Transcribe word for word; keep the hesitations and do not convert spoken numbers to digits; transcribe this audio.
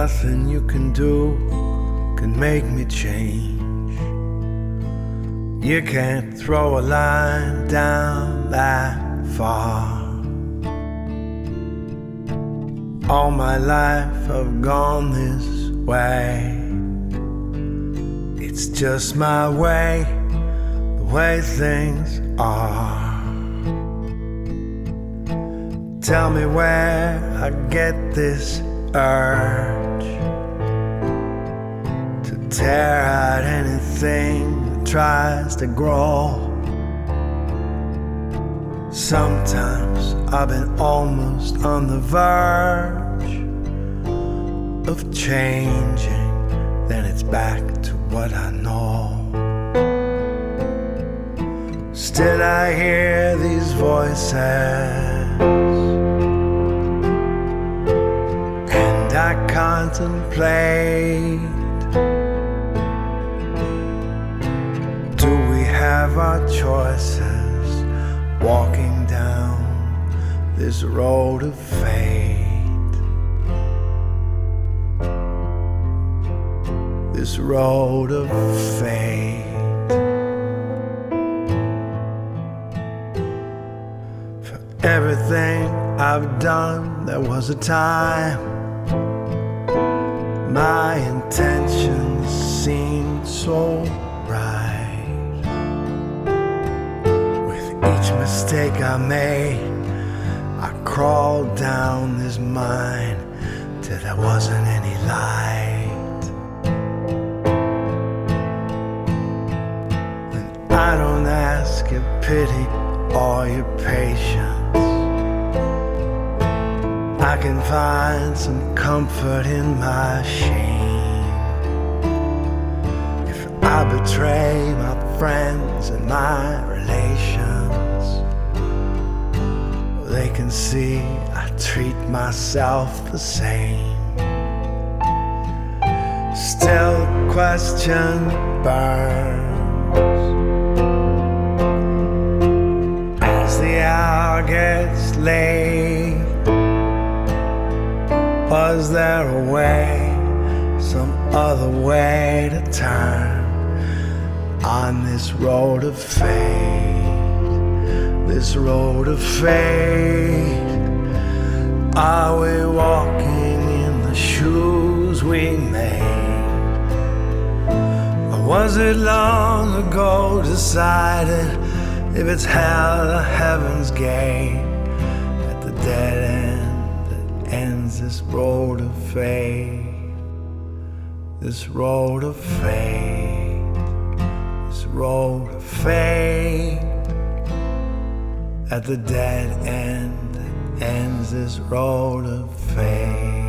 nothing you can do can make me change. You can't throw a line down that far. All my life I've gone this way. It's just my way, the way things are. Tell me where I get this urge to tear out anything that tries to grow. Sometimes I've been almost on the verge of changing, then it's back to what I know. Still I hear these voices, and I contemplate, do we have our choices walking down this road of fate? This road of fate. For everything I've done, there was a time my intentions seemed so right. With each mistake I made, I crawled down this mine till there wasn't any light. And I don't ask your pity or your patience. I can find some comfort in my shame. If I betray my friends and my relations, they can see I treat myself the same. Still the question burns as the hour gets late. Was there a way, some other way to turn on this road of fate? This road of fate. Are we walking in the shoes we made? Or was it long ago decided if it's hell or heaven's gate at the dead end that ends this road of fate? This road of fate. This road of fate. At the dead end that ends this road of fate.